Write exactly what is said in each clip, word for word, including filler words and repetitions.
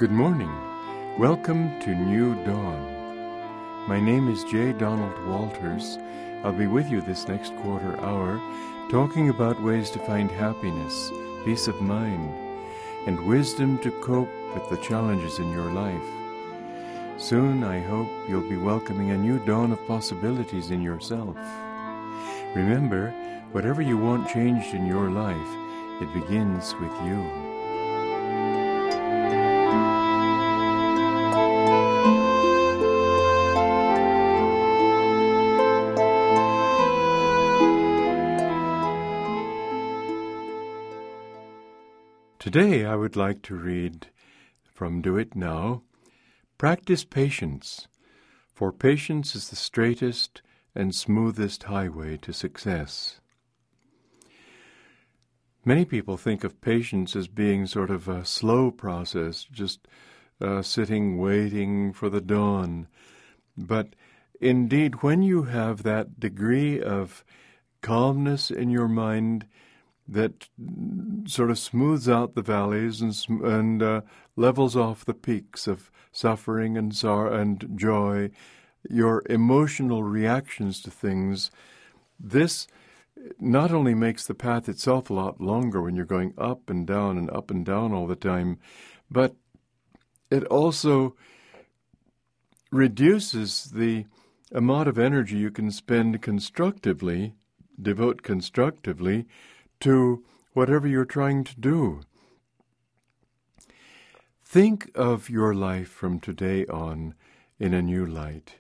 Good morning. Welcome to New Dawn. My name is J. Donald Walters. I'll be with you this next quarter hour, talking about ways to find happiness, peace of mind, and wisdom to cope with the challenges in your life. Soon, I hope you'll be welcoming a new dawn of possibilities in yourself. Remember, whatever you want changed in your life, it begins with you. Today I would like to read from Do It Now, Practice Patience, for patience is the straightest and smoothest highway to success. Many people think of patience as being sort of a slow process, just uh, sitting waiting for the dawn. But indeed, when you have that degree of calmness in your mind that sort of smooths out the valleys and, and uh, levels off the peaks of suffering and sorrow and joy, your emotional reactions to things, this not only makes the path itself a lot longer when you're going up and down and up and down all the time, but it also reduces the amount of energy you can spend constructively, devote constructively, to whatever you're trying to do. Think of your life from today on in a new light.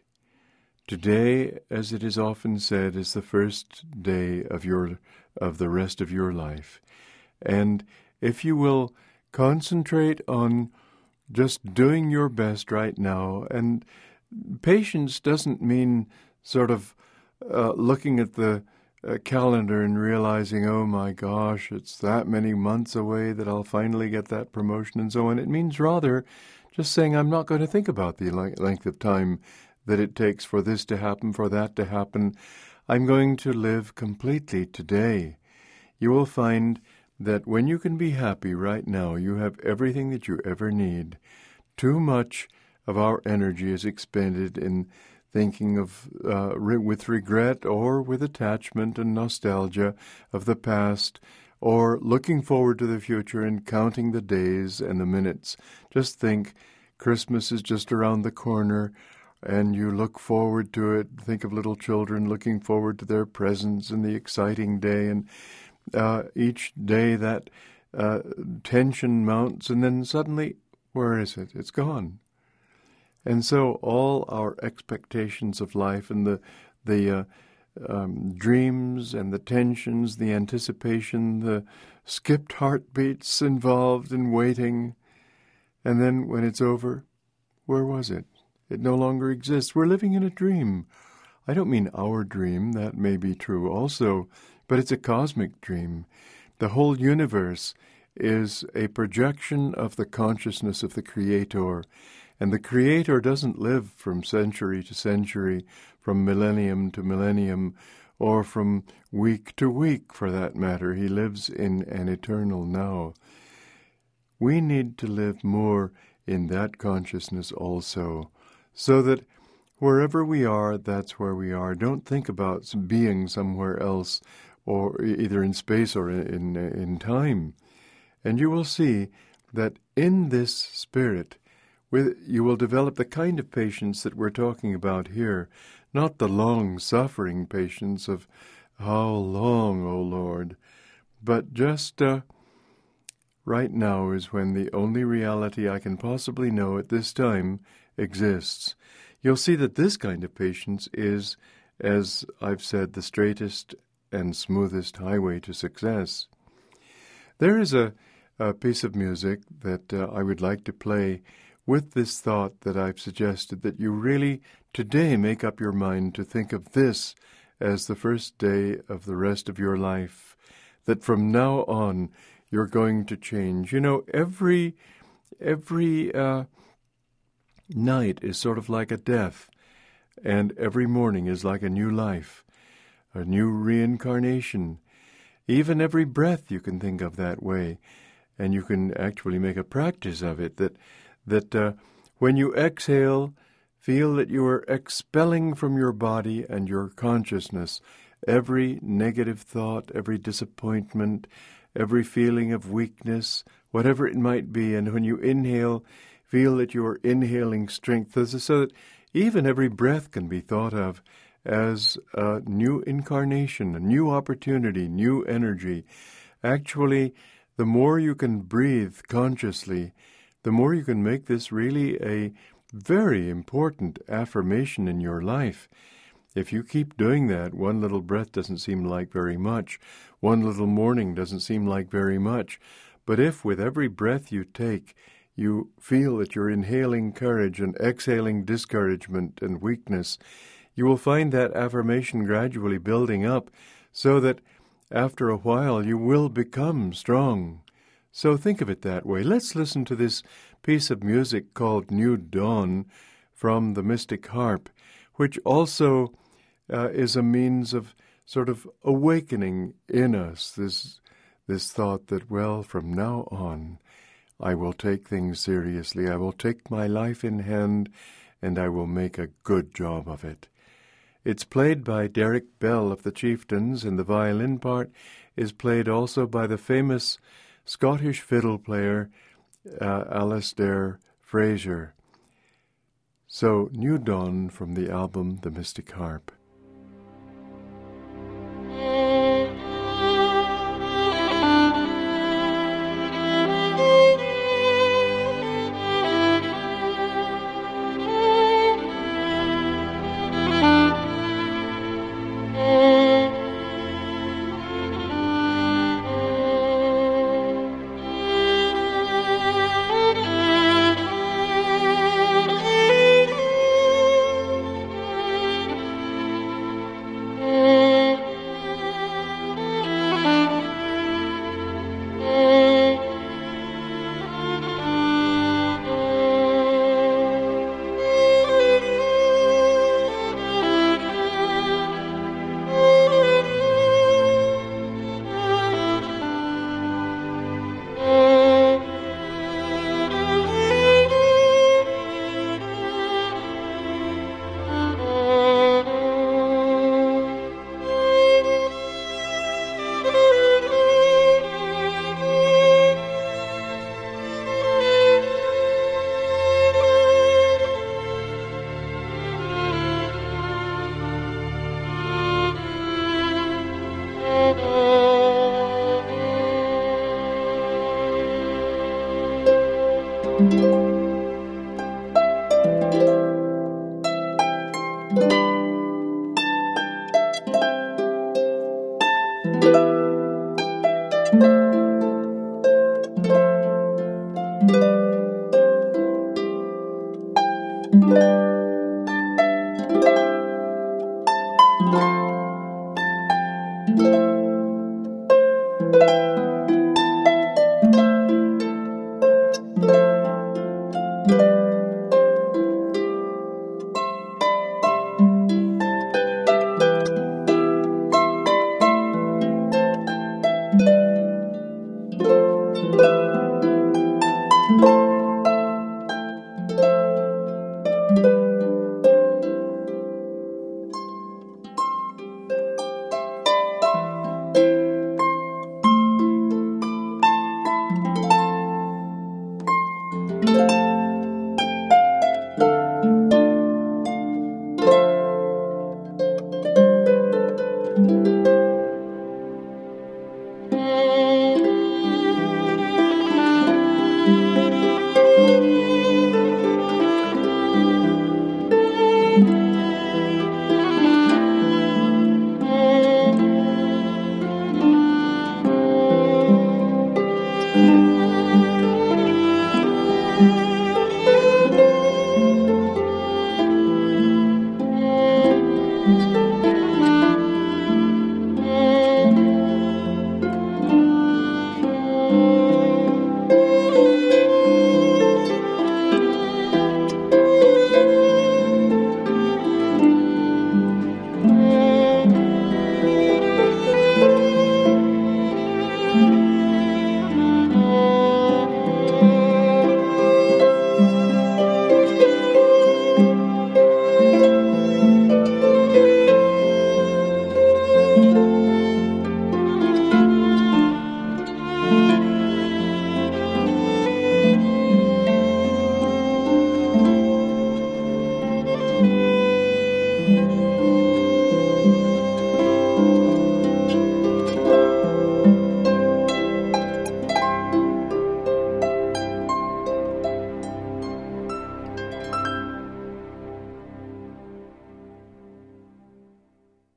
Today, as it is often said, is the first day of your of the rest of your life. And if you will concentrate on just doing your best right now, and patience doesn't mean sort of uh, looking at the a calendar and realizing, oh my gosh, it's that many months away that I'll finally get that promotion and so on. It means rather just saying I'm not going to think about the length of time that it takes for this to happen, for that to happen. I'm going to live completely today. You will find that when you can be happy right now, you have everything that you ever need. Too much of our energy is expended in thinking of, uh, re- with regret or with attachment and nostalgia of the past, or looking forward to the future and counting the days and the minutes. Just think, Christmas is just around the corner, and you look forward to it. Think of little children looking forward to their presents and the exciting day, and uh, each day that uh, tension mounts, and then suddenly, where is it? It's gone. And so all our expectations of life and the the uh, um, dreams and the tensions, the anticipation, the skipped heartbeats involved in waiting, and then when it's over, where was it? It no longer exists. We're living in a dream. I don't mean our dream. That may be true also, but it's a cosmic dream. The whole universe is a projection of the consciousness of the Creator. And the Creator doesn't live from century to century, from millennium to millennium, or from week to week, for that matter. He lives in an eternal now. We need to live more in that consciousness also, so that wherever we are, that's where we are. Don't think about being somewhere else, or either in space or in, in, in time. And you will see that in this spirit, you will develop the kind of patience that we're talking about here, not the long-suffering patience of, how long, O Lord, but just uh, right now is when the only reality I can possibly know at this time exists. You'll see that this kind of patience is, as I've said, the straightest and smoothest highway to success. There is a, a piece of music that uh, I would like to play with this thought that I've suggested, that you really today make up your mind to think of this as the first day of the rest of your life, that from now on you're going to change. You know, every every uh, night is sort of like a death, and every morning is like a new life, a new reincarnation. Even every breath you can think of that way, and you can actually make a practice of it, that that uh, when you exhale, feel that you are expelling from your body and your consciousness every negative thought, every disappointment, every feeling of weakness, whatever it might be. And when you inhale, feel that you are inhaling strength, so that even every breath can be thought of as a new incarnation, a new opportunity, new energy. Actually, the more you can breathe consciously, the more you can make this really a very important affirmation in your life. If you keep doing that, one little breath doesn't seem like very much. One little morning doesn't seem like very much. But if with every breath you take, you feel that you're inhaling courage and exhaling discouragement and weakness, you will find that affirmation gradually building up so that after a while you will become strong. So think of it that way. Let's listen to this piece of music called New Dawn from the Mystic Harp, which also uh, is a means of sort of awakening in us this, this thought that, well, from now on, I will take things seriously. I will take my life in hand, and I will make a good job of it. It's played by Derek Bell of the Chieftains, and the violin part is played also by the famous Scottish fiddle player uh, Alistair Fraser. So, New Dawn from the album The Mystic Harp.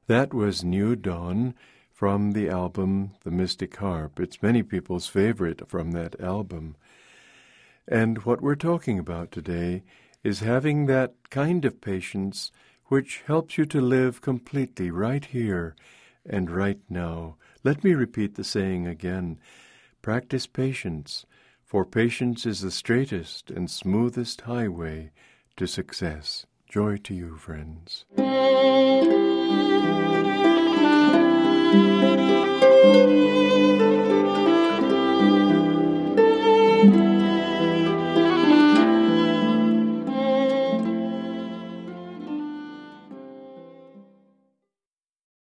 That was New Dawn from the album The Mystic Harp. It's many people's favorite from that album. And what we're talking about today is having that kind of patience which helps you to live completely right here and right now. Let me repeat the saying again. Practice patience, for patience is the straightest and smoothest highway to success. Joy to you, friends. Thank you.